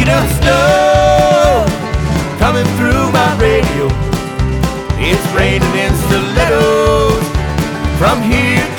sleet and snow coming through my radio. It's raining in stilettos from here